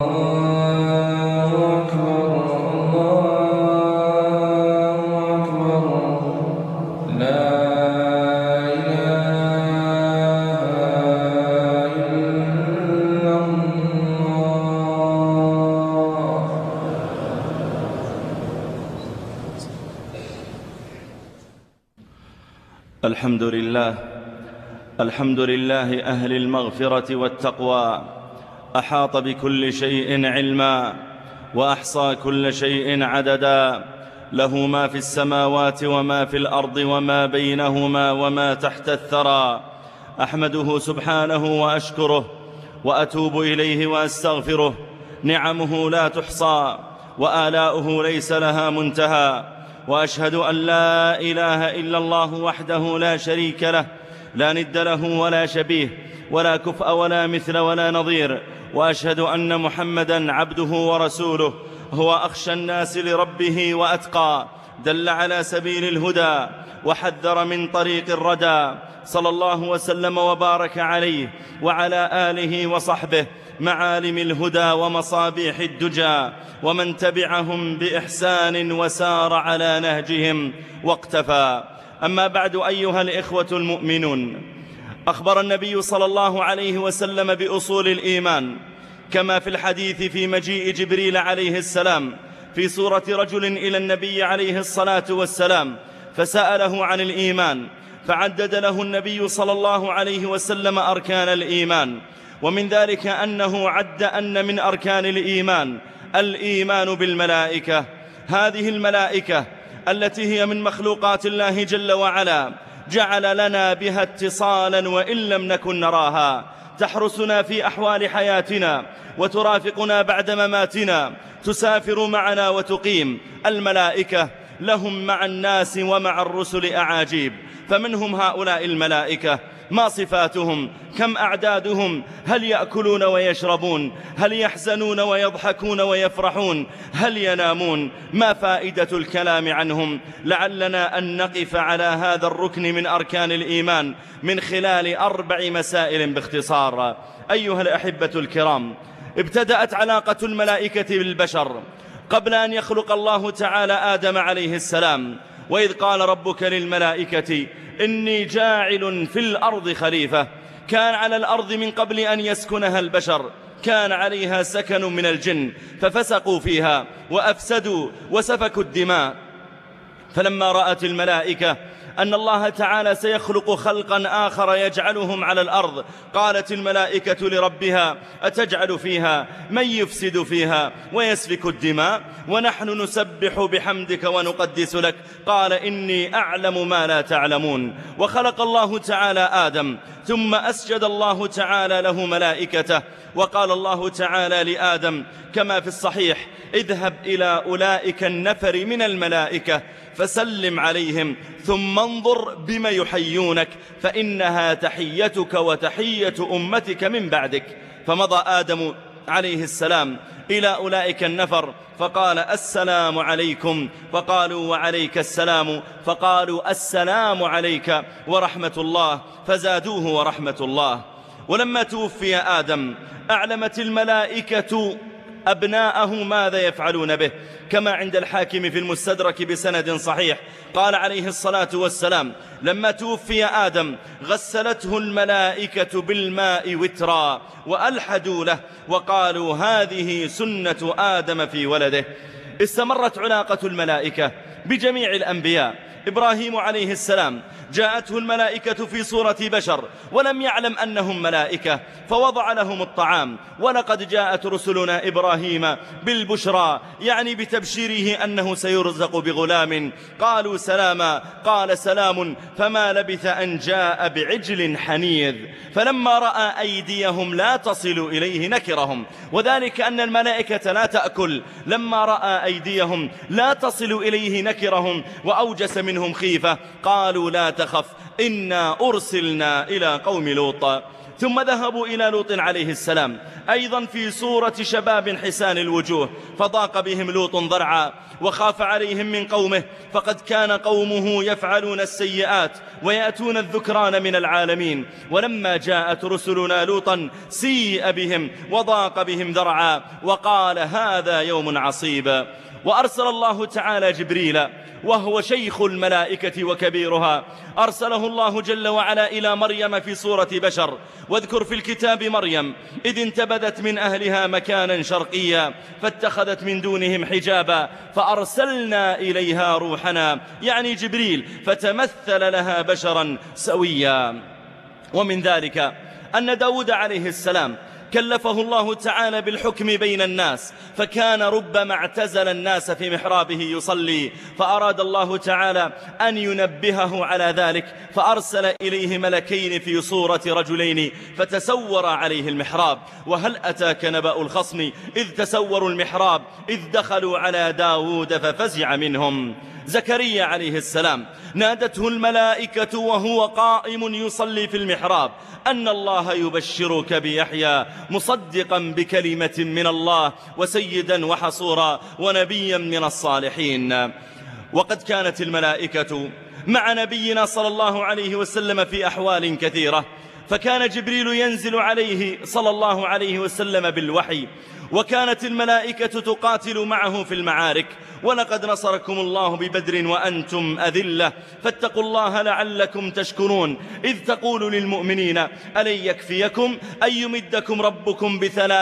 الحمد لله أهل المغفرة والتقوى، أحاط بكل شيء علما وأحصى كل شيء عددا، له ما في السماوات وما في الأرض وما بينهما وما تحت الثرى. أحمده سبحانه وأشكره وأتوب إليه وأستغفره، نعمه لا تحصى وآلاؤه ليس لها منتهى، وأشهد أن لا إله إلا الله وحده لا شريك له، لا ند له ولا شبيه ولا كفء ولا مثل ولا نظير، وأشهد أن محمدًا عبده ورسوله، هو أخشى الناس لربه وأتقى، دل على سبيل الهدى وحذر من طريق الردى، صلى الله وسلم وبارك عليه وعلى آله وصحبه معالم الهدى ومصابيح الدجى، ومن تبعهم بإحسان وسار على نهجهم واقتفى. أما بعد، أيها الإخوة المؤمنون، أخبر النبي صلى الله عليه وسلم بأصول الإيمان كما في الحديث في مجيء جبريل عليه السلام في صورة رجل إلى النبي عليه الصلاة والسلام فسأله عن الإيمان، فعدد له النبي صلى الله عليه وسلم أركان الإيمان، ومن ذلك أنه عد أن من أركان الإيمان بالملائكة. هذه الملائكة التي هي من مخلوقات الله جل وعلا جعل لنا بها اتصالا وإن لم نكن نراها، تحرسنا في أحوال حياتنا وترافقنا بعد مماتنا، تسافر معنا وتقيم. الملائكة لهم مع الناس ومع الرسل أعاجيب، فمنهم هؤلاء الملائكة، ما صفاتهم؟ كم أعدادهم؟ هل يأكلون ويشربون؟ هل يحزنون ويضحكون ويفرحون؟ هل ينامون؟ ما فائدة الكلام عنهم؟ لعلنا أن نقف على هذا الركن من أركان الإيمان من خلال 4 مسائل باختصار. أيها الأحبة الكرام، ابتدأت علاقة الملائكة بالبشر قبل أن يخلق الله تعالى آدم عليه السلام، وإذ قال ربك للملائكة إني جاعل في الأرض خليفة. كان على الأرض من قبل أن يسكنها البشر كان عليها سكن من الجن، ففسقوا فيها وأفسدوا وسفكوا الدماء. فلما رأت الملائكة أن الله تعالى سيخلق خلقا آخر يجعلهم على الأرض، قالت الملائكة لربها أتجعل فيها من يفسد فيها ويسفك الدماء ونحن نسبح بحمدك ونقدس لك؟ قال إني أعلم ما لا تعلمون. وخلق الله تعالى آدم، ثم أسجد الله تعالى له ملائكته، وقال الله تعالى لآدم كما في الصحيح اذهب إلى أولئك النفر من الملائكة فسلم عليهم ثم انظر بما يحيونك فإنها تحيتك وتحية أمتك من بعدك. فمضى آدم عليه السلام إلى أولئك النفر فقال السلام عليكم، فقالوا وعليك السلام، فقالوا السلام عليك ورحمة الله، فزادوه ورحمة الله. ولما توفي آدم أعلمت الملائكة أبناءه ماذا يفعلون به، كما عند الحاكم في المستدرك بسند صحيح قال عليه الصلاة والسلام لما توفي آدم غسلته الملائكة بالماء وترا وألحدوا له وقالوا هذه سنة آدم في ولده. استمرت علاقة الملائكة بجميع الأنبياء. إبراهيم عليه السلام جاءته الملائكة في صورة بشر ولم يعلم أنهم ملائكة فوضع لهم الطعام، ولقد جاءت رسلنا إبراهيم بالبشرى يعني بتبشيره أنه سيرزق بغلام، قالوا سلاما، قال سلام، فما لبث أن جاء بعجل حنيذ. فلما رأى أيديهم لا تصل إليه نكرهم، وذلك أن الملائكة لا تأكل. لما رأى أيديهم لا تصل إليه نكرهم وأوجس منهم خيفة، قالوا لا تخف إنا أرسلنا إلى قوم لوط. ثم ذهبوا إلى لوط عليه السلام أيضا في صورة شباب حسان الوجوه، فضاق بهم لوط ذرعا وخاف عليهم من قومه، فقد كان قومه يفعلون السيئات ويأتون الذكران من العالمين. ولما جاءت رسلنا لوطا سيء بهم وضاق بهم ذرعا وقال هذا يوم عصيب. وأرسل الله تعالى جبريل وهو شيخ الملائكة وكبيرها، أرسله الله جل وعلا إلى مريم في صورة بشر. واذكر في الكتاب مريم إذ انتبذت من أهلها مكانا شرقيا فاتخذت من دونهم حجابا فأرسلنا إليها روحنا، يعني جبريل، فتمثل لها بشرا سويا. ومن ذلك أن داود عليه السلام كلفه الله تعالى بالحكم بين الناس، فكان ربما اعتزل الناس في محرابه يصلي، فأراد الله تعالى أن ينبهه على ذلك، فأرسل إليه ملكين في صورة رجلين فتسور عليه المحراب. وهل أتاك نبأ الخصم إذ تسوروا المحراب إذ دخلوا على داود ففزع منهم. زكريا عليه السلام نادته الملائكة وهو قائم يصلي في المحراب أن الله يبشرك بيحيى مصدقا بكلمة من الله وسيدا وحصورا ونبيا من الصالحين. وقد كانت الملائكة مع نبينا صلى الله عليه وسلم في أحوال كثيرة، فكان جبريل ينزل عليه صلى الله عليه وسلم بالوحي، وكانت الملائكة تقاتل معه في المعارك. ولقد نصركم الله ببدر وأنتم أذلة فاتقوا الله لعلكم تشكرون إذ تقول للمؤمنين ألن يكفيكم أن يمدكم ربكم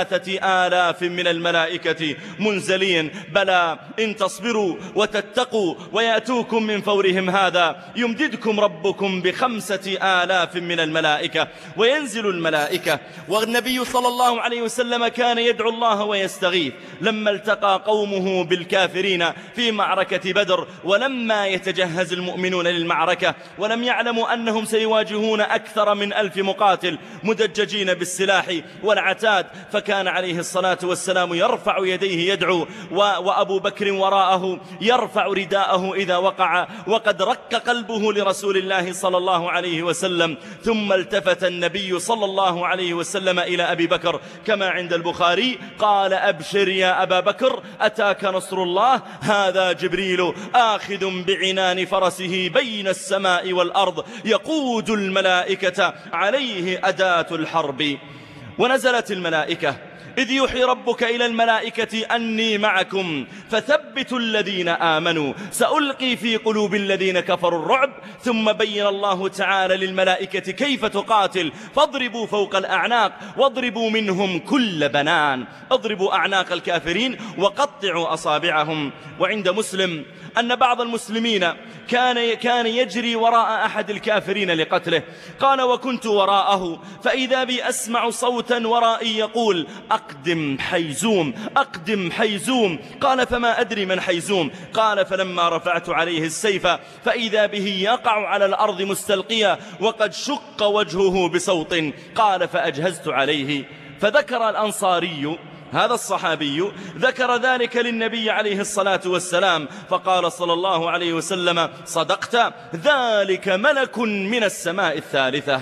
ب3,000 من الملائكة منزلين بلى إن تصبروا وتتقوا ويأتوكم من فورهم هذا يمددكم ربكم ب5,000 من الملائكة. وينزل الملائكة. والنبي صلى الله عليه وسلم كان يدعو الله ويستغيث لما التقى قومه بالكافرين في معركة بدر، ولما يتجهز المؤمنون للمعركة ولم يعلموا أنهم سيواجهون أكثر من 1000 مقاتل مدججين بالسلاح والعتاد، فكان عليه الصلاة والسلام يرفع يديه يدعو، وأبو بكر وراءه يرفع رداءه إذا وقع، وقد رق قلبه لرسول الله صلى الله عليه وسلم. ثم التفت النبي صلى الله عليه وسلم إلى أبي بكر كما عند البخاري قال أبشر يا أبا بكر أتاك نصر الله هذا جبريل آخذ بعنان فرسه بين السماء والأرض يقود الملائكة عليه أداة الحرب. ونزلت الملائكة إذ يوحي ربك إلى الملائكة أني معكم فثبتوا الذين آمنوا سألقي في قلوب الذين كفروا الرعب. ثم بين الله تعالى للملائكة كيف تقاتل، فاضربوا فوق الأعناق واضربوا منهم كل بنان، اضربوا أعناق الكافرين وقطعوا أصابعهم. وعند مسلم أن بعض المسلمين كان يجري وراء أحد الكافرين لقتله، قال وكنت وراءه فإذا بي أسمع صوتا ورائي يقول أقدم حيزوم أقدم حيزوم، قال فما أدري من حيزوم، قال فلما رفعت عليه السيف فإذا به يقع على الأرض مستلقيا وقد شق وجهه بصوت، قال فأجهزت عليه. فذكر الأنصاري هذا الصحابي ذكر ذلك للنبي عليه الصلاة والسلام فقال صلى الله عليه وسلم صدقت ذلك ملك من السماء الثالثة.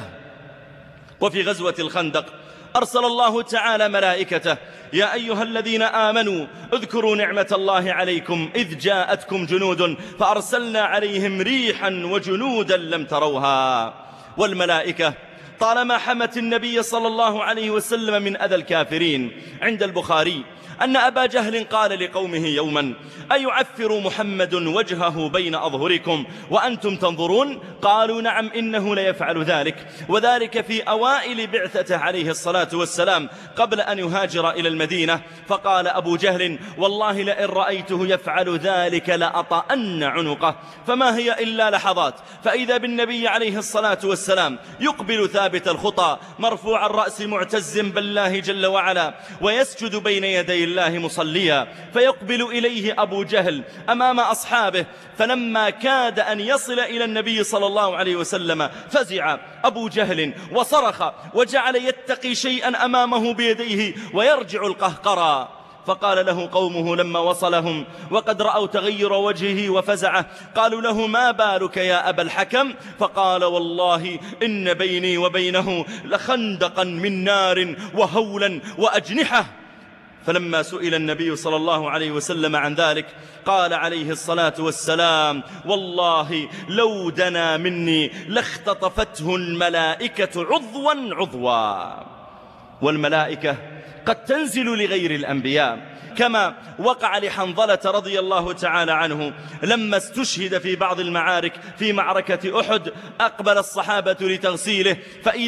وفي غزوة الخندق أرسل الله تعالى ملائكته يا أيها الذين آمنوا اذكروا نعمة الله عليكم إذ جاءتكم جنود فأرسلنا عليهم ريحا وجنودا لم تروها. والملائكة طالما حمت النبي صلى الله عليه وسلم من أذى الكافرين. عند البخاري أن أبا جهل قال لقومه يوما أيعفر محمد وجهه بين أظهركم وأنتم تنظرون؟ قالوا نعم إنه ليفعل ذلك، وذلك في أوائل بعثته عليه الصلاة والسلام قبل أن يهاجر إلى المدينة. فقال أبو جهل والله لئن رأيته يفعل ذلك لأطأن عنقه. فما هي إلا لحظات فإذا بالنبي عليه الصلاة والسلام يقبل ثابت الخطى مرفوع الرأس معتز بالله جل وعلا ويسجد بين يدي الله مصليا، فيقبل إليه أبو جهل أمام أصحابه، فلما كاد أن يصل إلى النبي صلى الله عليه وسلم فزع أبو جهل وصرخ وجعل يتقي شيئا أمامه بيديه ويرجع القهقرى. فقال له قومه لما وصلهم وقد رأوا تغير وجهه وفزعه، قالوا له: ما بالك يا أبا الحكم؟ فقال: والله إن بيني وبينه لخندقا من نار وهولا وأجنحة. فلما سئل النبي صلى الله عليه وسلم عن ذلك قال عليه الصلاة والسلام: والله لو دنا مني لاختطفته الملائكة عضوا عضوا. والملائكة قد تنزل لغير الأنبياء، كما وقع لحنظلة رضي الله تعالى عنه لما استشهد في بعض المعارك في معركة أحد، أقبل الصحابة لتغسيله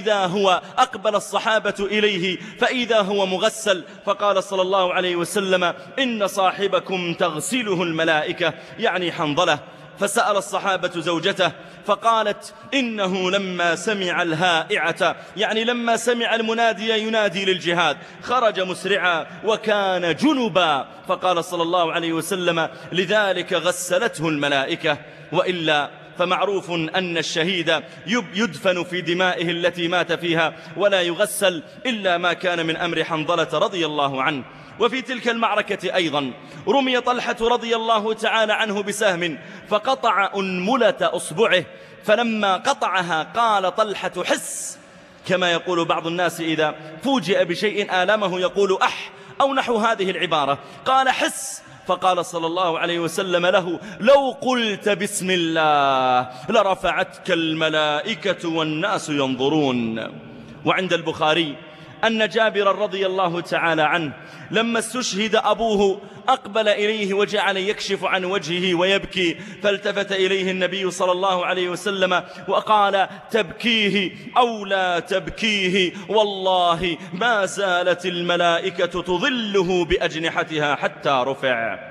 أقبل الصحابة إليه فإذا هو مغسل، فقال صلى الله عليه وسلم: إن صاحبكم تغسله الملائكة، يعني حنظلة. فسأل الصحابة زوجته فقالت: إنه لما سمع الهائعة، يعني لما سمع المنادي ينادي للجهاد، خرج مسرعا وكان جنبا. فقال صلى الله عليه وسلم: لذلك غسلته الملائكة. وإلا فمعروف أن الشهيد يدفن في دمائه التي مات فيها ولا يغسل إلا ما كان من أمر حنظلة رضي الله عنه. وفي تلك المعركة أيضا رمي طلحة رضي الله تعالى عنه بسهم فقطع أنملة أصبعه، فلما قطعها قال طلحة: حس، كما يقول بعض الناس إذا فوجئ بشيء آلمه يقول أح أو نحو هذه العبارة، قال: حس. فقال صلى الله عليه وسلم له: لو قلت بسم الله لرفعتك الملائكة والناس ينظرون. وعند البخاري أن جابر رضي الله تعالى عنه لما استشهد أبوه أقبل إليه وجعل يكشف عن وجهه ويبكي، فالتفت إليه النبي صلى الله عليه وسلم وقال: تبكيه أو لا تبكيه، والله ما زالت الملائكة تظله بأجنحتها حتى رفع.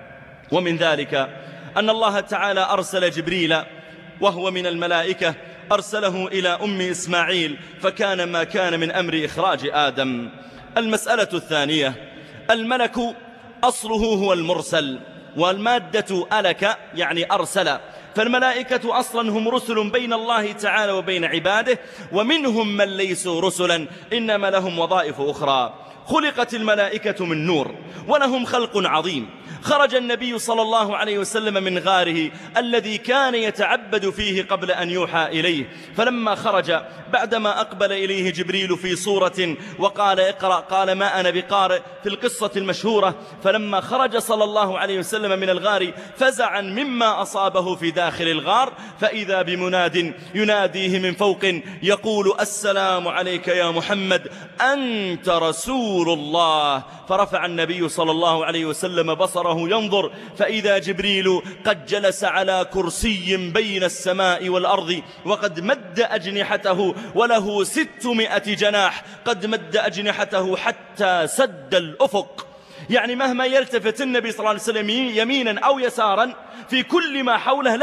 ومن ذلك أن الله تعالى أرسل جبريل وهو من الملائكة، أرسله إلى أم إسماعيل، فكان ما كان من أمر إخراج آدم. المسألة الثانية: الملك أصله هو المرسل، والمادة ألك يعني أرسل، فالملائكة أصلا هم رسل بين الله تعالى وبين عباده، ومنهم من ليسوا رسلا إنما لهم وظائف أخرى. خلقت الملائكة من نور ولهم خلق عظيم. خرج النبي صلى الله عليه وسلم من غاره الذي كان يتعبد فيه قبل أن يوحى إليه، فلما خرج بعدما أقبل إليه جبريل في صورة وقال: اقرأ، قال: ما أنا بقارئ، في القصة المشهورة. فلما خرج صلى الله عليه وسلم من الغار فزعا مما أصابه في داخل الغار، فإذا بمناد يناديه من فوق يقول: السلام عليك يا محمد، أنت رسول الله. فرفع النبي صلى الله عليه وسلم بصره ينظر، فإذا جبريل قد جلس على كرسي بين السماء والأرض، وقد مد أجنحته، وله 600 جناح، قد مد أجنحته حتى سد الأفق. يعني مهما يلتفت النبي صلى الله عليه وسلم يمينا أو يسارا في كل ما حوله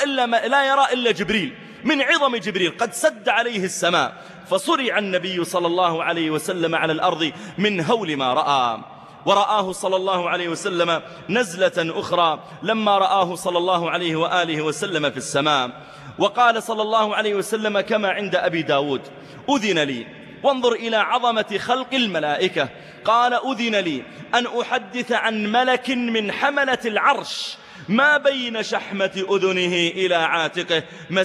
لا يرى إلا جبريل، من عظم جبريل قد سد عليه السماء. فصرع النبي صلى الله عليه وسلم على الأرض من هول ما رأى. ورآه صلى الله عليه وسلم نزلة أخرى لما رآه صلى الله عليه وآله وسلم في السماء، وقال صلى الله عليه وسلم كما عند أبي داود: أذن لي، وانظر إلى عظمة خلق الملائكة، قال: أذن لي أن أحدث عن ملك من حملة العرش ما بين شحمة أذنه إلى عاتقه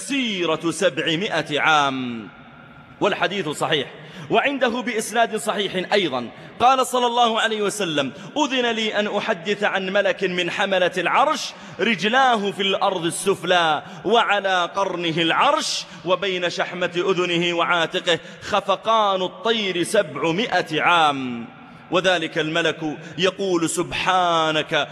مسيرة 700 عام. والحديث صحيح، وعنده بإسناد صحيح أيضا قال صلى الله عليه وسلم: أذن لي أن أحدث عن ملك من حملة العرش رجلاه في الأرض السفلى وعلى قرنه العرش وبين شحمة أذنه وعاتقه خفقان الطير 700 عام. وذلك الملك يقول: سبحانك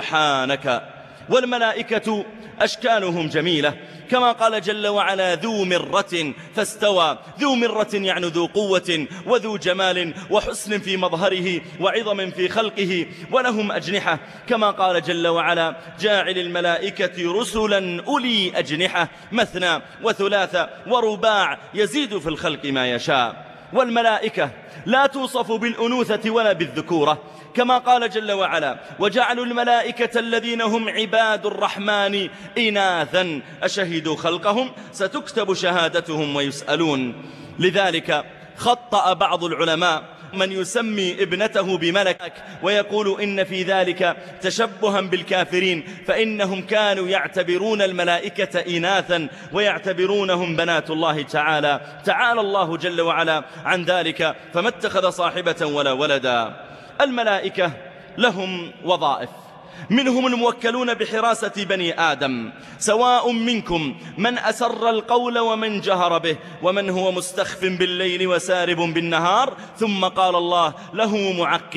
سبحانك. والملائكة أشكالهم جميلة، كما قال جل وعلا: ذو مرة فاستوى. ذو مرة يعني ذو قوة وذو جمال وحسن في مظهره وعظم في خلقه، ولهم أجنحة، كما قال جل وعلا: جاعل الملائكة رسلا أولي أجنحة مثنى وثلاث ورباع يزيد في الخلق ما يشاء. والملائكة لا توصف بالأنوثة ولا بالذكورة، كما قال جل وعلا: وجعلوا الملائكة الذين هم عباد الرحمن إناثا أشهدوا خلقهم ستكتب شهادتهم ويسألون. لذلك خطأ بعض العلماء من يسمي ابنته بملك ويقول إن في ذلك تشبها بالكافرين، فإنهم كانوا يعتبرون الملائكة إناثا ويعتبرونهم بنات الله تعالى. تعالى الله جل وعلا عن ذلك، فما اتخذ صاحبة ولا ولدا. الملائكة لهم وظائف، منهم الموكلون بحراسة بني آدم، سواء منكم من أسر القول ومن جهر به، ومن هو مستخف بالليل وسارب بالنهار. ثم قال الله له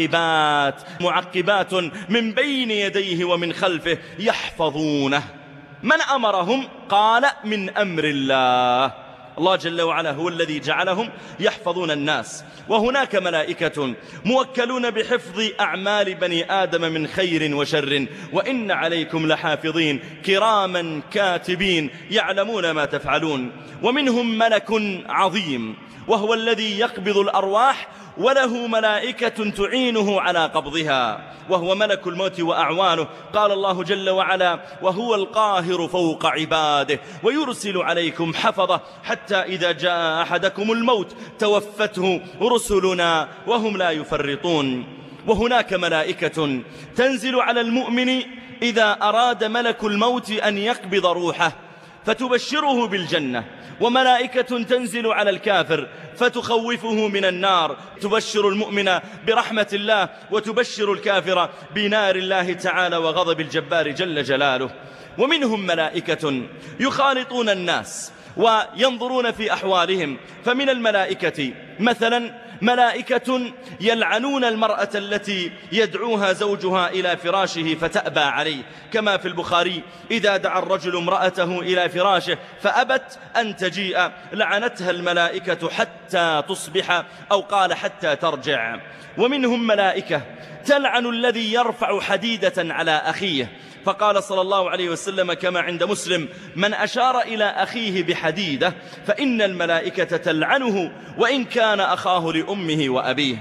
معقبات من بين يديه ومن خلفه يحفظونه. من أمرهم؟ قال من أمر الله. الله جل وعلا هو الذي جعلهم يحفظون الناس. وهناك ملائكة موكلون بحفظ أعمال بني آدم من خير وشر، وإن عليكم لحافظين كراما كاتبين يعلمون ما تفعلون. ومنهم ملك عظيم وهو الذي يقبض الأرواح، وله ملائكة تعينه على قبضها، وهو ملك الموت وأعوانه. قال الله جل وعلا: وهو القاهر فوق عباده ويرسل عليكم حفظة حتى إذا جاء أحدكم الموت توفته رسلنا وهم لا يفرطون. وهناك ملائكة تنزل على المؤمن إذا أراد ملك الموت أن يقبض روحه فتبشره بالجنة، وملائكة تنزل على الكافر فتخوفه من النار، تبشر المؤمن برحمة الله وتبشر الكافر بنار الله تعالى وغضب الجبار جل جلاله. ومنهم ملائكة يخالطون الناس وينظرون في أحوالهم، فمن الملائكة مثلا ملائكة يلعنون المرأة التي يدعوها زوجها إلى فراشه فتأبى عليه، كما في البخاري: إذا دعا الرجل امرأته إلى فراشه فأبت أن تجيء لعنتها الملائكة حتى تصبح، أو قال حتى ترجع. ومنهم ملائكة تلعن الذي يرفع حديدة على أخيه، فقال صلى الله عليه وسلم كما عند مسلم: من أشار إلى أخيه بحديدة فإن الملائكة تلعنه وإن كان أخاه لأمه وأبيه.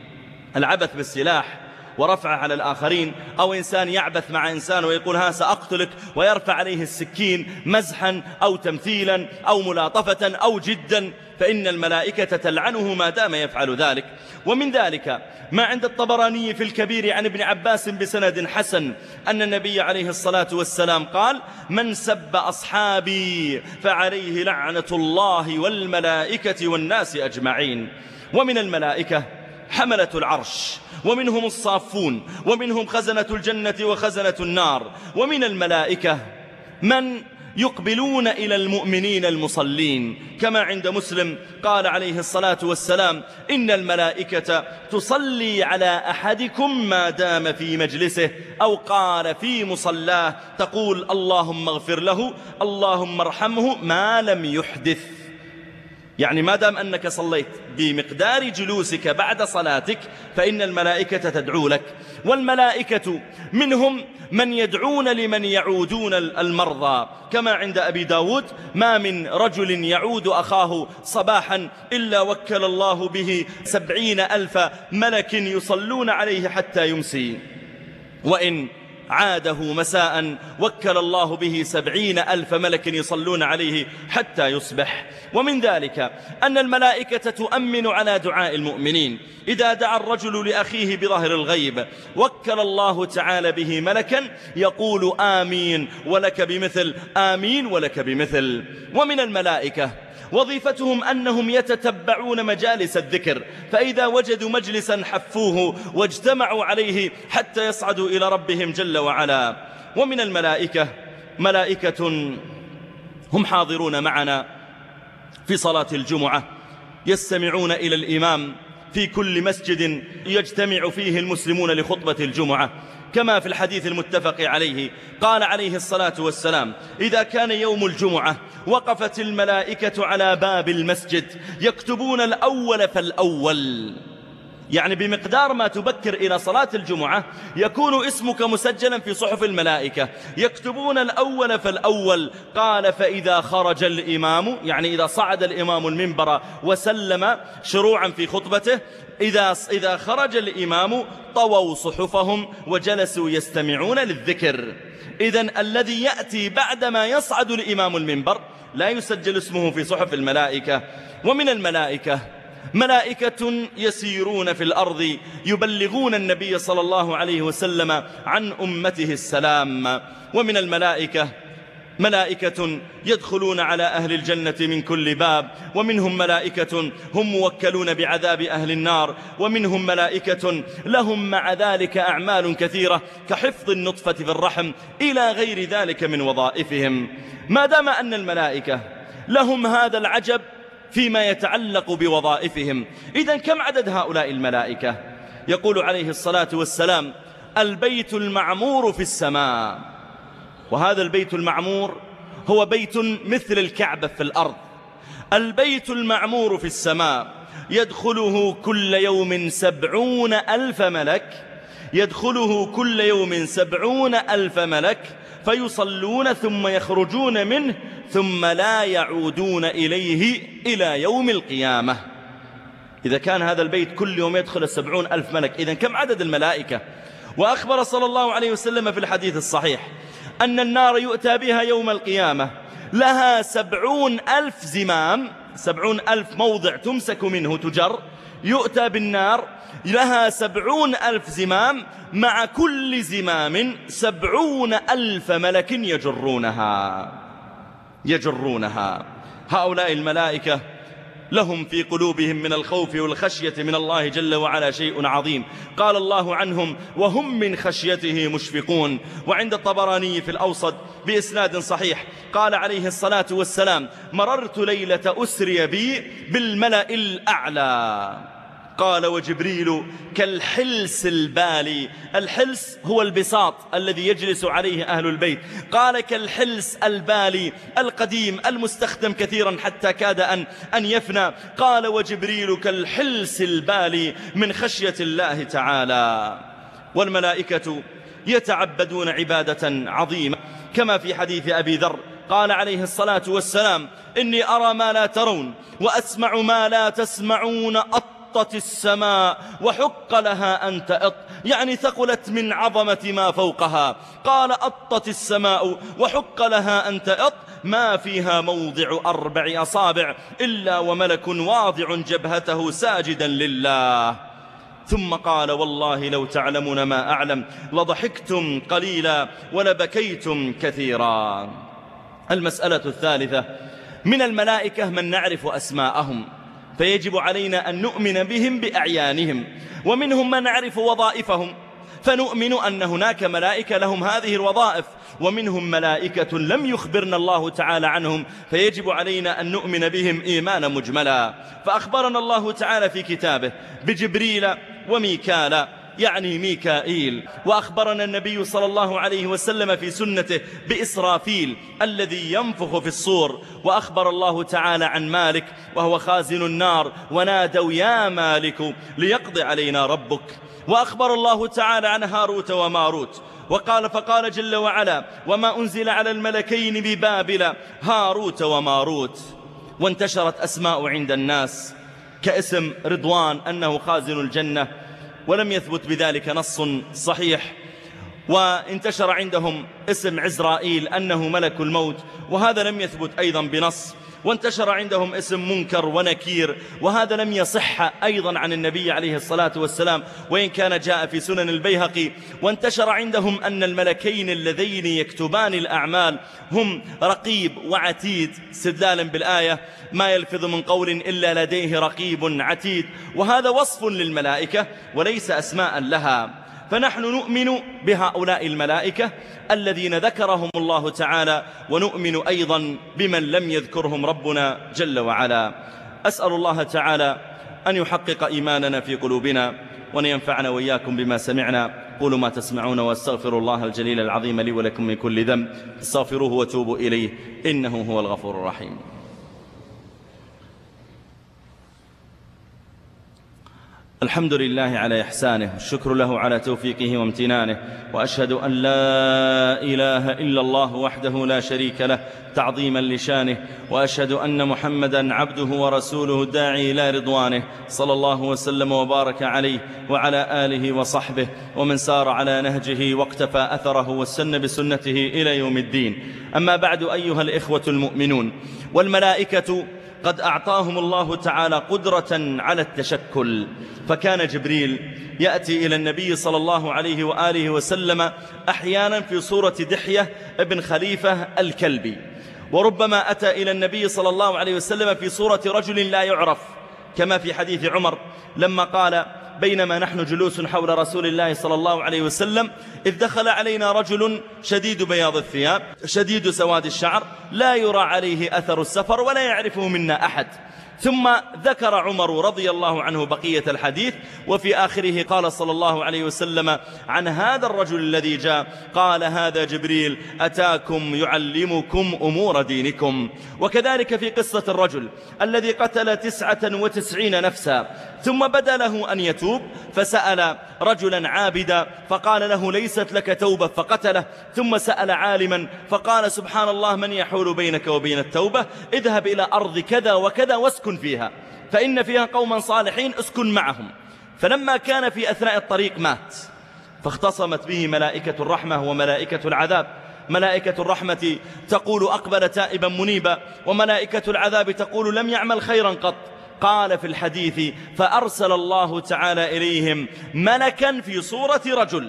العبث بالسلاح ورفعه على الآخرين، أو إنسان يعبث مع إنسان ويقول: ها سأقتلك، ويرفع عليه السكين مزحا أو تمثيلا أو ملاطفة أو جدا، فإن الملائكة تلعنه ما دام يفعل ذلك. ومن ذلك ما عند الطبراني في الكبير عن ابن عباس بسند حسن أن النبي عليه الصلاة والسلام قال: من سب أصحابي فعليه لعنة الله والملائكة والناس أجمعين. ومن الملائكة حملة العرش، ومنهم الصافون، ومنهم خزنة الجنة وخزنة النار. ومن الملائكة من يقبلون إلى المؤمنين المصلين، كما عند مسلم قال عليه الصلاة والسلام: إن الملائكة تصلي على أحدكم ما دام في مجلسه، أو قال في مصلاه، تقول: اللهم اغفر له، اللهم ارحمه ما لم يحدث. يعني ما دام أنك صليت بمقدار جلوسك بعد صلاتك فإن الملائكة تدعو لك. والملائكة منهم من يدعون لمن يعودون المرضى، كما عند أبي داود: ما من رجل يعود أخاه صباحا إلا وكل الله به 70,000 ملك يصلون عليه حتى يمسي، وإن عاده مساء وكل الله به 70,000 ملك يصلون عليه حتى يصبح. ومن ذلك أن الملائكة تؤمن على دعاء المؤمنين، إذا دعا الرجل لأخيه بظهر الغيب وكل الله تعالى به ملكا يقول: آمين ولك بمثل، آمين ولك بمثل. ومن الملائكة وظيفتهم أنهم يتتبعون مجالس الذكر، فإذا وجدوا مجلسا حفوه واجتمعوا عليه حتى يصعدوا إلى ربهم جل وعلا. ومن الملائكة ملائكة هم حاضرون معنا في صلاة الجمعة، يستمعون إلى الإمام في كل مسجد يجتمع فيه المسلمون لخطبة الجمعة، كما في الحديث المتفق عليه قال عليه الصلاة والسلام: إذا كان يوم الجمعة وقفت الملائكة على باب المسجد يكتبون الأول فالأول، يعني بمقدار ما تبكر إلى صلاة الجمعة يكون اسمك مسجلا في صحف الملائكة، يكتبون الأول فالأول. قال: فإذا خرج الإمام، يعني إذا صعد الإمام المنبر وسلم شروعا في خطبته، إذا خرج الإمام طووا صحفهم وجلسوا يستمعون للذكر. إذن الذي يأتي بعدما يصعد الإمام المنبر لا يسجل اسمه في صحف الملائكة. ومن الملائكة ملائكة يسيرون في الأرض يبلغون النبي صلى الله عليه وسلم عن أمته السلام. ومن الملائكة ملائكة يدخلون على أهل الجنة من كل باب، ومنهم ملائكة هم موكلون بعذاب أهل النار، ومنهم ملائكة لهم مع ذلك أعمال كثيرة كحفظ النطفة في الرحم إلى غير ذلك من وظائفهم. ما دام أن الملائكة لهم هذا العجب فيما يتعلق بوظائفهم، إذن كم عدد هؤلاء الملائكة؟ يقول عليه الصلاة والسلام: البيت المعمور في السماء. وهذا البيت المعمور هو بيت مثل الكعبة في الأرض. البيت المعمور في السماء يدخله كل يوم 70,000 ملك، يدخله كل يوم 70,000 ملك، فيصلون ثم يخرجون منه ثم لا يعودون إليه إلى يوم القيامة. إذا كان هذا البيت كل يوم يدخل 70,000 ملك، إذن كم عدد الملائكة؟ وأخبر صلى الله عليه وسلم في الحديث الصحيح أن النار يؤتى بها يوم القيامة لها 70,000 زمام، 70,000 موضع تمسك منه تجر، يؤتى بالنار لها 70,000 زمام، مع كل زمام 70,000 ملك يجرونها. هؤلاء الملائكة لهم في قلوبهم من الخوف والخشية من الله جل وعلا شيء عظيم. قال الله عنهم: وهم من خشيته مشفقون. وعند الطبراني في الأوسط بإسناد صحيح قال عليه الصلاة والسلام: مررت ليلة أسري بي بالملأ الأعلى، قال وجبريل كالحلس البالي. الحلس هو البساط الذي يجلس عليه أهل البيت، قال كالحلس البالي القديم المستخدم كثيرا حتى كاد أن يفنى. قال وجبريل كالحلس البالي من خشية الله تعالى. والملائكة يتعبدون عبادة عظيمة كما في حديث أبي ذر قال عليه الصلاة والسلام: إني أرى ما لا ترون وأسمع ما لا تسمعون. أطت السماء وحق لها أن تأط، يعني ثقلت من عظمة ما فوقها. قال: أطت السماء وحق لها أن تأط، ما فيها موضع 4 أصابع إلا وملك واضع جبهته ساجدا لله. ثم قال: والله لو تعلمون ما أعلم لضحكتم قليلا ولبكيتم كثيرا. المسألة الثالثة: من الملائكة من نعرف أسماءهم فيجب علينا أن نؤمن بهم بأعيانهم، ومنهم من نعرف وظائفهم فنؤمن أن هناك ملائكة لهم هذه الوظائف، ومنهم ملائكة لم يخبرنا الله تعالى عنهم فيجب علينا أن نؤمن بهم إيمانا مجملا. فأخبرنا الله تعالى في كتابه بجبريل وميكال، يعني ميكائيل، وأخبرنا النبي صلى الله عليه وسلم في سنته بإسرافيل الذي ينفخ في الصور، وأخبر الله تعالى عن مالك وهو خازن النار، ونادوا يا مالك ليقضي علينا ربك. وأخبر الله تعالى عن هاروت وماروت، فقال جل وعلا: وما أنزل على الملكين ببابل هاروت وماروت. وانتشرت أسماء عند الناس كاسم رضوان أنه خازن الجنة، ولم يثبت بذلك نص صحيح. وانتشر عندهم اسم عزرائيل أنه ملك الموت، وهذا لم يثبت أيضا بنص. وانتشر عندهم اسم منكر ونكير، وهذا لم يصح أيضا عن النبي عليه الصلاة والسلام، وإن كان جاء في سنن البيهقي. وانتشر عندهم أن الملكين اللذين يكتبان الأعمال هم رقيب وعتيد، استدلالا بالآية: ما يلفظ من قول إلا لديه رقيب عتيد. وهذا وصف للملائكة وليس أسماء لها. فنحن نؤمن بهؤلاء الملائكة الذين ذكرهم الله تعالى، ونؤمن أيضا بمن لم يذكرهم ربنا جل وعلا. أسأل الله تعالى أن يحقق إيماننا في قلوبنا، وأن ينفعنا وإياكم بما سمعنا. قولوا ما تسمعون، واستغفر الله الجليل العظيم لي ولكم من كل ذنب، استغفروه وتوبوا إليه إنه هو الغفور الرحيم. الحمد لله على إحسانه، والشكر له على توفيقه وامتنانه، وأشهد أن لا إله إلا الله وحده لا شريك له تعظيما لشانه، وأشهد أن محمدا عبده ورسوله الداعي إلى رضوانه، صلى الله وسلم وبارك عليه وعلى آله وصحبه ومن سار على نهجه واقتفى أثره واستنى بسنته إلى يوم الدين. أما بعد، أيها الإخوة المؤمنون، والملائكة قد أعطاهم الله تعالى قدرة على التشكل، فكان جبريل يأتي إلى النبي صلى الله عليه وآله وسلم أحيانا في صورة دحية ابن خليفة الكلبي، وربما أتى إلى النبي صلى الله عليه وسلم في صورة رجل لا يعرف، كما في حديث عمر لما قال: بينما نحن جلوس حول رسول الله صلى الله عليه وسلم إذ دخل علينا رجل شديد بياض الثياب شديد سواد الشعر لا يرى عليه أثر السفر ولا يعرفه منا أحد. ثم ذكر عمر رضي الله عنه بقية الحديث، وفي آخره قال صلى الله عليه وسلم عن هذا الرجل الذي جاء قال: هذا جبريل أتاكم يعلمكم أمور دينكم. وكذلك في قصة الرجل الذي قتل 99 نفسا ثم بدا له أن يتوب، فسأل رجلا عابدا فقال له: ليست لك توبة، فقتله. ثم سأل عالما فقال: سبحان الله، من يحول بينك وبين التوبة؟ اذهب إلى أرض كذا وكذا واسكن فيها، فإن فيها قوما صالحين، اسكن معهم. فلما كان في أثناء الطريق مات، فاختصمت به ملائكة الرحمة وملائكة العذاب. ملائكة الرحمة تقول: أقبل تائبا منيبا، وملائكة العذاب تقول: لم يعمل خيرا قط. قال في الحديث: فأرسل الله تعالى إليهم ملكا في صورة رجل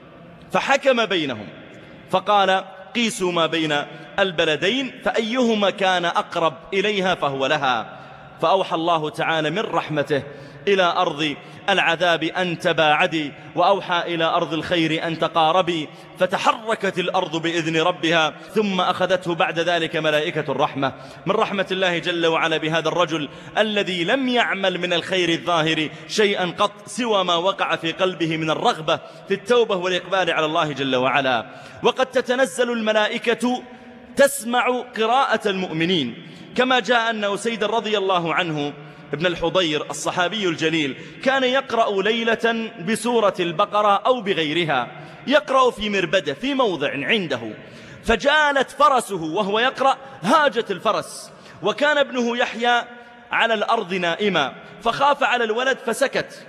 فحكم بينهم فقال: قيسوا ما بين البلدين فأيهما كان أقرب إليها فهو لها. فأوحى الله تعالى من رحمته إلى أرض العذاب أن تباعدي، وأوحى إلى أرض الخير أن تقاربي، فتحركت الأرض بإذن ربها، ثم أخذته بعد ذلك ملائكة الرحمة. من رحمة الله جل وعلا بهذا الرجل الذي لم يعمل من الخير الظاهر شيئا قط سوى ما وقع في قلبه من الرغبة في التوبة والإقبال على الله جل وعلا. وقد تتنزل الملائكة تسمع قراءة المؤمنين، كما جاء أن أسيد رضي الله عنه ابن الحضير الصحابي الجليل كان يقرأ ليلة بسورة البقرة أو بغيرها، يقرأ في مربده في موضع عنده، فجالت فرسه وهو يقرأ، هاجت الفرس، وكان ابنه يحيى على الأرض نائما، فخاف على الولد فسكت،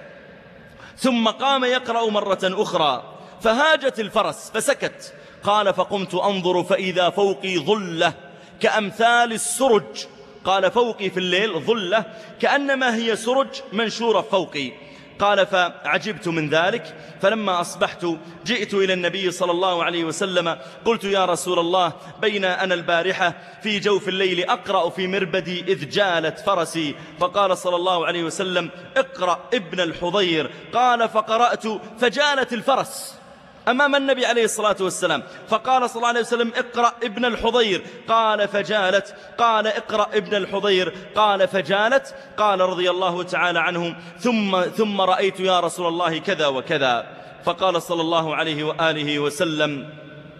ثم قام يقرأ مرة أخرى فهاجت الفرس فسكت. قال: فقمت أنظر فإذا فوقي ظلة كأمثال السرج. قال: فوقي في الليل ظلة كأنما هي سرج منشورة فوقي. قال: فعجبت من ذلك، فلما أصبحت جئت إلى النبي صلى الله عليه وسلم قلت: يا رسول الله، بين أنا البارحة في جوف الليل أقرأ في مربدي إذ جالت فرسي. فقال صلى الله عليه وسلم: اقرأ ابن الحضير. قال: فقرأت فجالت الفرس أمام النبي عليه الصلاة والسلام، فقال صلى الله عليه وسلم: اقرأ ابن الحضير. قال: فجالت. قال: اقرأ ابن الحضير. قال: فجالت. قال رضي الله تعالى عنه: ثم رأيت يا رسول الله كذا وكذا. فقال صلى الله عليه وآله وسلم: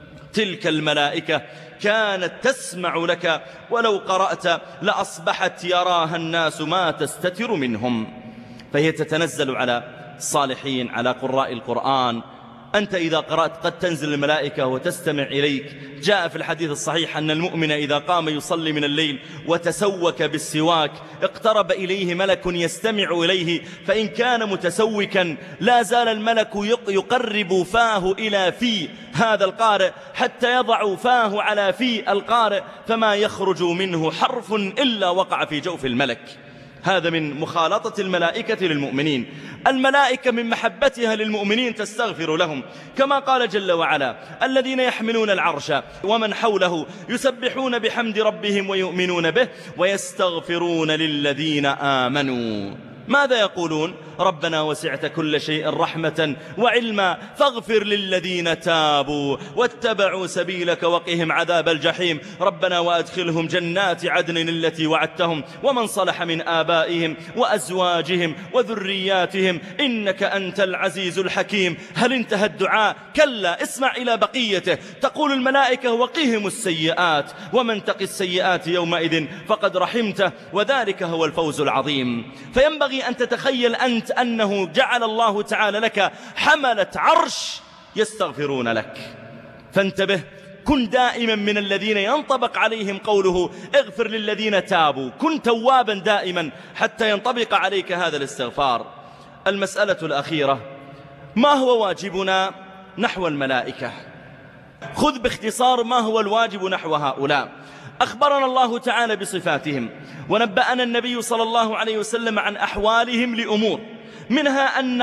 تلك الملائكة كانت تسمع لك، ولو قرأت لأصبحت يراها الناس ما تستتر منهم. فهي تتنزل على الصالحين، على قراء القرآن. أنت إذا قرأت قد تنزل الملائكة وتستمع إليك. جاء في الحديث الصحيح أن المؤمن إذا قام يصلي من الليل وتسوك بالسواك اقترب إليه ملك يستمع إليه، فإن كان متسوكا لا زال الملك يقرب فاه إلى في هذا القارئ حتى يضع فاه على في القارئ، فما يخرج منه حرف إلا وقع في جوف الملك. هذا من مخالطة الملائكة للمؤمنين. الملائكة من محبتها للمؤمنين تستغفر لهم، كما قال جل وعلا: الذين يحملون العرش ومن حوله يسبحون بحمد ربهم ويؤمنون به ويستغفرون للذين آمنوا. ماذا يقولون؟ ربنا وسعت كل شيء رحمة وعلما فاغفر للذين تابوا واتبعوا سبيلك وقهم عذاب الجحيم. ربنا وأدخلهم جنات عدن التي وعدتهم ومن صلح من آبائهم وأزواجهم وذرياتهم إنك أنت العزيز الحكيم. هل انتهى الدعاء؟ كلا، اسمع إلى بقيته. تقول الملائكة: وقهم السيئات ومن تق السيئات يومئذ فقد رحمته وذلك هو الفوز العظيم. فينبغي أن تتخيل أنت أنه جعل الله تعالى لك حملة عرش يستغفرون لك، فانتبه، كن دائما من الذين ينطبق عليهم قوله: اغفر للذين تابوا. كن توابا دائما حتى ينطبق عليك هذا الاستغفار. المسألة الأخيرة: ما هو واجبنا نحو الملائكة؟ خذ باختصار ما هو الواجب نحو هؤلاء. أخبرنا الله تعالى بصفاتهم، ونبأنا النبي صلى الله عليه وسلم عن أحوالهم لأمور، منها أن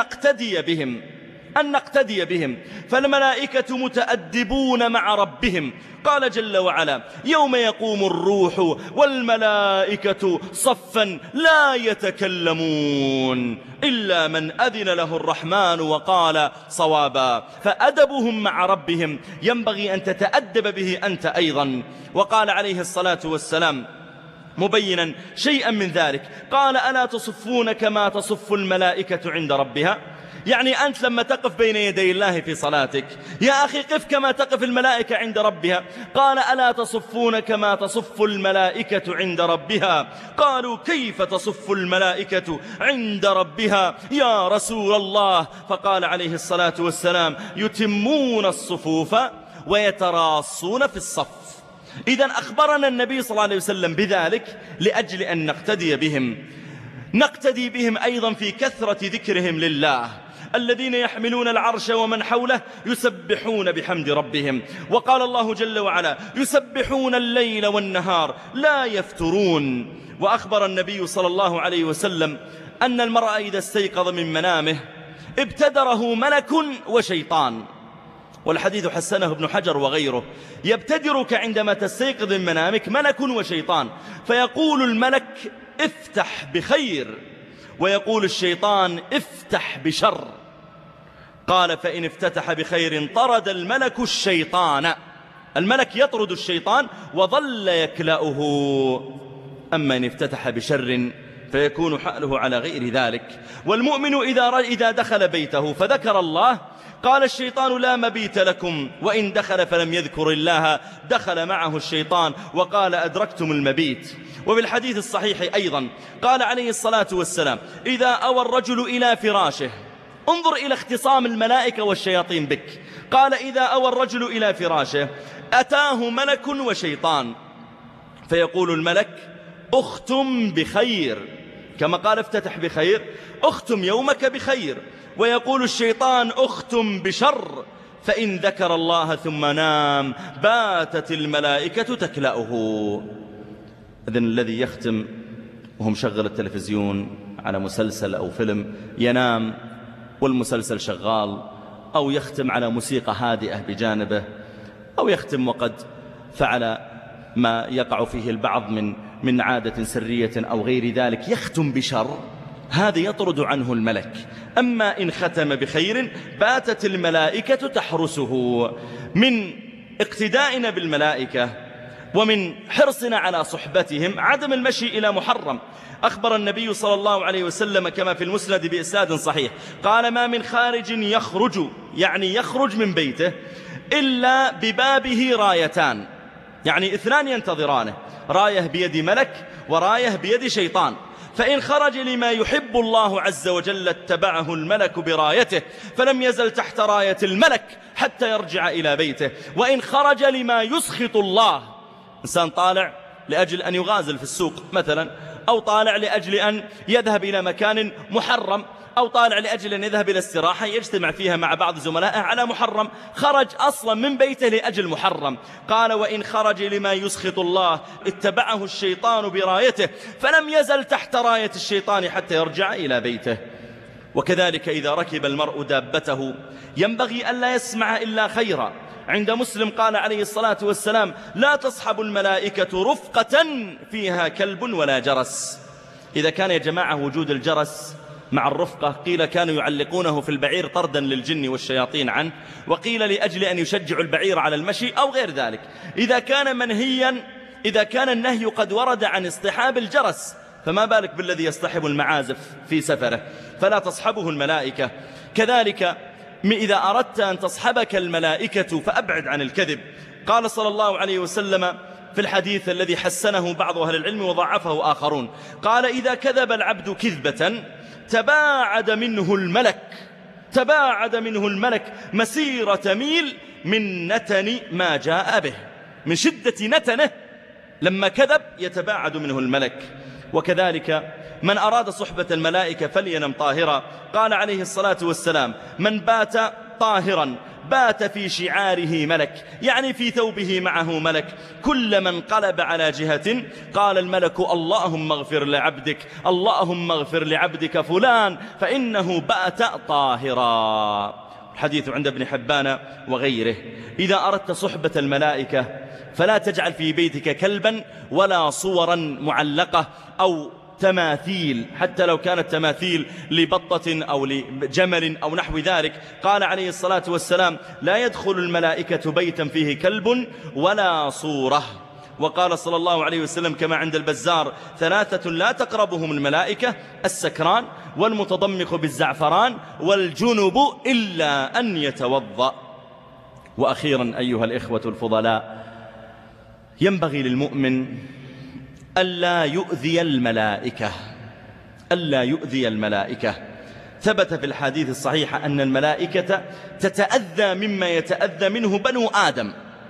نقتدي بهم، فالملائكة متأدبون مع ربهم. قال جل وعلا: يوم يقوم الروح والملائكة صفا لا يتكلمون إلا من أذن له الرحمن وقال صوابا. فأدبهم مع ربهم ينبغي أن تتأدب به أنت أيضا. وقال عليه الصلاة والسلام مبينا شيئا من ذلك، قال: ألا تصفون كما تصف الملائكة عند ربها؟ يعني أنت لما تقف بين يدي الله في صلاتك يا أخي قف كما تقف الملائكة عند ربها. قال: ألا تصفون كما تصف الملائكة عند ربها؟ قالوا: كيف تصف الملائكة عند ربها يا رسول الله؟ فقال عليه الصلاة والسلام: يتمون الصفوف ويتراصون في الصف. إذن أخبرنا النبي صلى الله عليه وسلم بذلك لأجل أن نقتدي بهم أيضا في كثرة ذكرهم لله. الذين يحملون العرش ومن حوله يسبحون بحمد ربهم. وقال الله جل وعلا: يسبحون الليل والنهار لا يفترون. وأخبر النبي صلى الله عليه وسلم أن المرء إذا استيقظ من منامه ابتدره ملك وشيطان، والحديث حسنه ابن حجر وغيره. يبتدرك عندما تستيقظ من منامك ملك وشيطان، فيقول الملك: افتح بخير، ويقول الشيطان: افتح بشر. قال: فإن افتتح بخير طرد الملك الشيطان، الملك يطرد الشيطان وظل يكلأه. أما إن افتتح بشر فيكون حاله على غير ذلك. والمؤمن إذا دخل بيته فذكر الله قال الشيطان: لا مبيت لكم، وإن دخل فلم يذكر الله دخل معه الشيطان وقال: أدركتم المبيت. وفي الحديث الصحيح أيضا قال عليه الصلاة والسلام: إذا أوى الرجل إلى فراشه، انظر إلى اختصام الملائكة والشياطين بك، قال: إذا أوى الرجل إلى فراشه أتاه ملك وشيطان، فيقول الملك: اختم بخير، كما قال افتتح بخير، اختم يومك بخير. ويقول الشيطان: اختم بشر، فإن ذكر الله ثم نام باتت الملائكة تكلأه. إذن الذي يختم وهو مشغل التلفزيون على مسلسل أو فيلم ينام والمسلسل شغال، أو يختم على موسيقى هادئة بجانبه، أو يختم وقد فعل ما يقع فيه البعض من عادة سرية أو غير ذلك، يختم بشر، هذا يطرد عنه الملك. أما إن ختم بخير باتت الملائكة تحرسه. من اقتدائنا بالملائكة ومن حرصنا على صحبتهم عدم المشي إلى محرم. أخبر النبي صلى الله عليه وسلم كما في المسند بإسناد صحيح قال: ما من خارج يخرج من بيته إلا ببابه رايتان، يعني اثنان ينتظرانه، راية بيد ملك وراية بيد شيطان. فإن خرج لما يحب الله عز وجل اتبعه الملك برايته، فلم يزل تحت راية الملك حتى يرجع إلى بيته. وإن خرج لما يسخط الله، إنسان طالع لأجل أن يغازل في السوق مثلا، أو طالع لأجل أن يذهب إلى مكان محرم، أو طالع لأجل أن يذهب إلى استراحة يجتمع فيها مع بعض زملائه على محرم، خرج أصلا من بيته لأجل محرم. قال: وإن خرج لما يسخط الله اتبعه الشيطان برايته، فلم يزل تحت راية الشيطان حتى يرجع إلى بيته. وكذلك إذا ركب المرء دابته ينبغي ألا يسمع إلا خيرا. عند مسلم قال عليه الصلاة والسلام: لا تصحب الملائكة رفقة فيها كلب ولا جرس. إذا كان يا جماعة وجود الجرس مع الرفقة، قيل كانوا يعلقونه في البعير طردا للجن والشياطين عنه، وقيل لأجل أن يشجعوا البعير على المشي أو غير ذلك. إذا كان النهي قد ورد عن اصطحاب الجرس، فما بالك بالذي يصطحب المعازف في سفره، فلا تصحبه الملائكة. كذلك إذا أردت أن تصحبك الملائكة فأبعد عن الكذب. قال صلى الله عليه وسلم في الحديث الذي حسنه بعض أهل العلم وضعفه آخرون، قال: إذا كذب العبد كذبة تباعد منه الملك مسيرة ميل من نتن ما جاء به. من شدة نتنه لما كذب يتباعد منه الملك. وكذلك من أراد صحبة الملائكة فلينم طاهرا. قال عليه الصلاة والسلام: من بات طاهرا بات في شعاره ملك، يعني في ثوبه معه ملك، كلما انقلب على جهة قال الملك اللهم اغفر لعبدك، اللهم اغفر لعبدك فلان فإنه بات طاهرا. الحديث عند ابن حبان وغيره. إذا أردت صحبة الملائكة فلا تجعل في بيتك كلبا ولا صورا معلقة أو تماثيل، حتى لو كانت تماثيل لبطة أو لجمل أو نحو ذلك. قال عليه الصلاة والسلام لا يدخل الملائكة بيتا فيه كلب ولا صورة. وقال صلى الله عليه وسلم كما عند البزار 3 لا تقربهم الملائكة: السكران والمتضمخ بالزعفران والجنب إلا أن يتوضأ. وأخيرا أيها الإخوة الفضلاء، ينبغي للمؤمن ألا يؤذي الملائكة، ألا يؤذي الملائكة. ثبت في الحديث الصحيح أن الملائكة تتأذى مما يتأذى منه بنو آدم،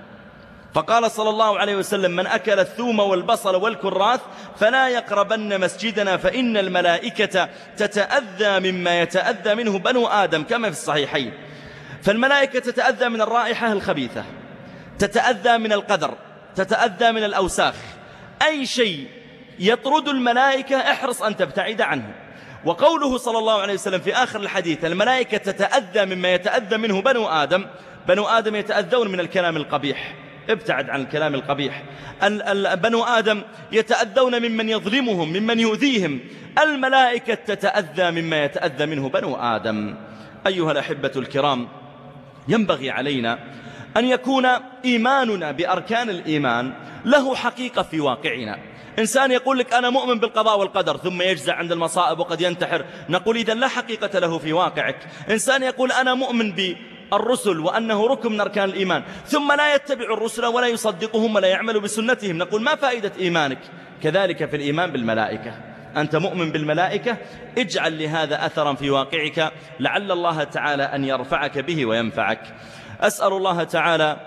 فقال صلى الله عليه وسلم من أكل الثوم والبصل والكراث فلا يقربن مسجدنا فإن الملائكة تتأذى مما يتأذى منه بنو آدم، كما في الصحيحين. فالملائكة تتأذى من الرائحة الخبيثة، تتأذى من القدر، تتأذى من الأوساخ، أي شيء يطرد الملائكة احرص أن تبتعد عنه. وقوله صلى الله عليه وسلم في آخر الحديث الملائكة تتأذى مما يتأذى منه بنو آدم، بنو آدم يتأذون من الكلام القبيح، ابتعد عن الكلام القبيح. بنو آدم يتأذون ممن يظلمهم، ممن يؤذيهم. الملائكة تتأذى مما يتأذى منه بنو آدم. أيها الأحبة الكرام، ينبغي علينا أن يكون إيماننا بأركان الإيمان له حقيقة في واقعنا. إنسان يقول لك أنا مؤمن بالقضاء والقدر ثم يجزع عند المصائب وقد ينتحر، نقول إذن لا حقيقة له في واقعك. إنسان يقول أنا مؤمن بالرسل وأنه ركن من أركان الإيمان ثم لا يتبع الرسل ولا يصدقهم ولا يعمل بسنتهم، نقول ما فائدة إيمانك؟ كذلك في الإيمان بالملائكة، أنت مؤمن بالملائكة، اجعل لهذا أثرا في واقعك لعل الله تعالى أن يرفعك به وينفعك. أسأل الله تعالى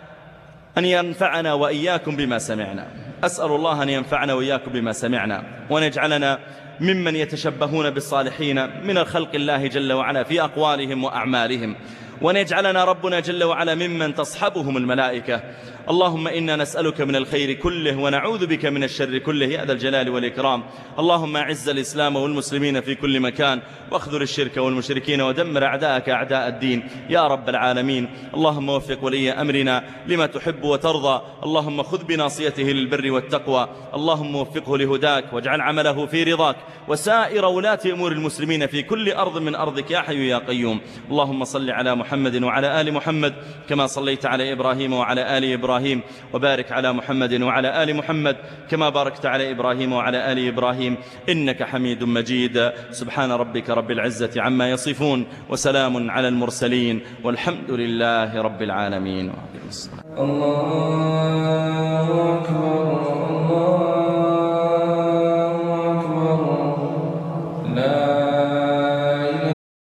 أن ينفعنا وإياكم بما سمعنا، أسأل الله أن ينفعنا وإياكم بما سمعنا، وأن يجعلنا ممن يتشبهون بالصالحين من الخلق الله جل وعلا في أقوالهم وأعمالهم، وأن يجعلنا ربنا جل وعلا ممن تصحبهم الملائكة. اللهم إنا نسألك من الخير كله ونعوذ بك من الشر كله يا ذا الجلال والإكرام. اللهم أعز الإسلام والمسلمين في كل مكان، واخذل الشرك والمشركين، ودمر أعداءك أعداء الدين يا رب العالمين. اللهم وفق ولي أمرنا لما تحب وترضى، اللهم خذ بناصيته للبر والتقوى، اللهم وفقه لهداك واجعل عمله في رضاك، وسائر ولاة أمور المسلمين في كل أرض من أرضك يا حي يا قيوم. اللهم صل على محمد وعلى آل محمد كما صليت على إبراهيم وعلى آل إبراهيم، وبارك على محمد وعلى آل محمد كما باركت على إبراهيم وعلى آل إبراهيم إنك حميد مجيد. سبحان ربك رب العزة عما يصفون، وسلام على المرسلين، والحمد لله رب العالمين. الله أكبر.